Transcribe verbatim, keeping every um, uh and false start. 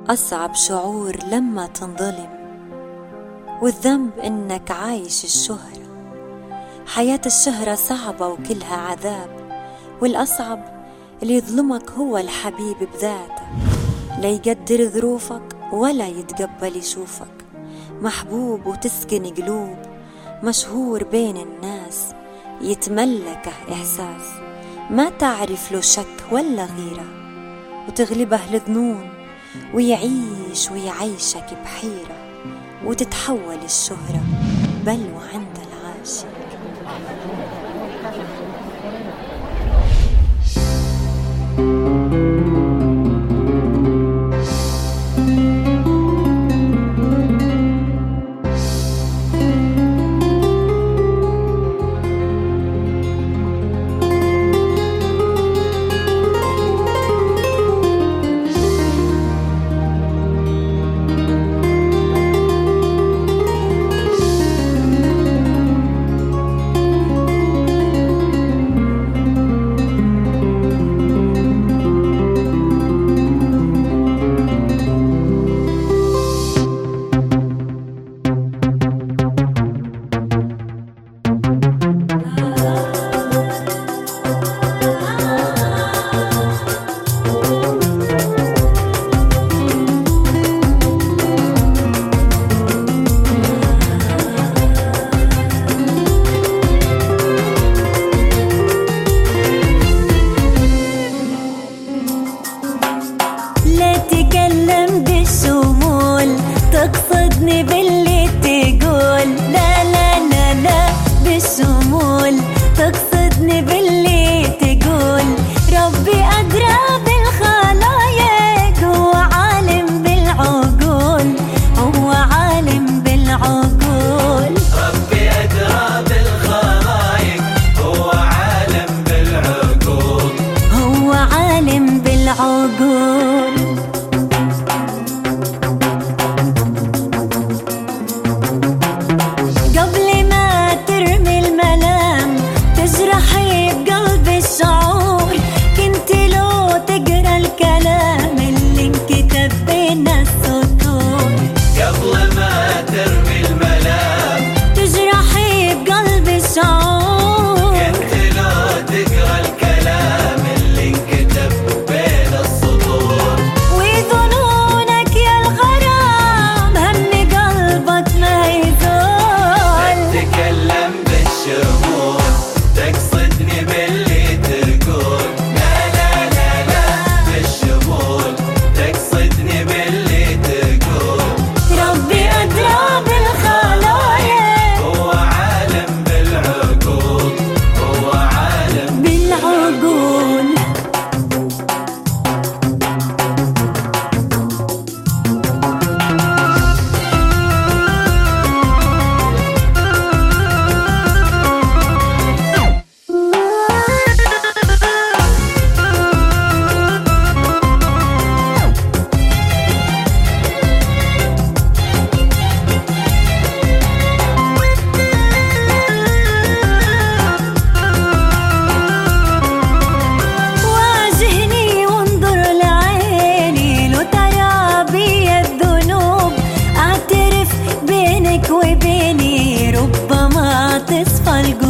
أصعب شعور لما تنظلم، والذنب إنك عايش الشهرة. حياة الشهرة صعبة وكلها عذاب، والأصعب اللي يظلمك هو الحبيب بذاته، لا يقدر ظروفك ولا يتقبل يشوفك. محبوب وتسكن قلوب، مشهور بين الناس، يتملكه إحساس ما تعرف له شك ولا غيرة، وتغلبه الظنون ويعيش ويعيشك بحيرة، وتتحول الشهرة بلوى عند العاشق. تقصدني باللي تقول لا لا لا لا بالشمول، تقصدني باللي تقول ربي أدرى بالخلايق، هو عالم بالعقول، هو عالم بالعقول. ربي أدرى بالخلايق، هو عالم بالعقول، هو عالم بالعقول. وبيني ربما تصفى القلوب.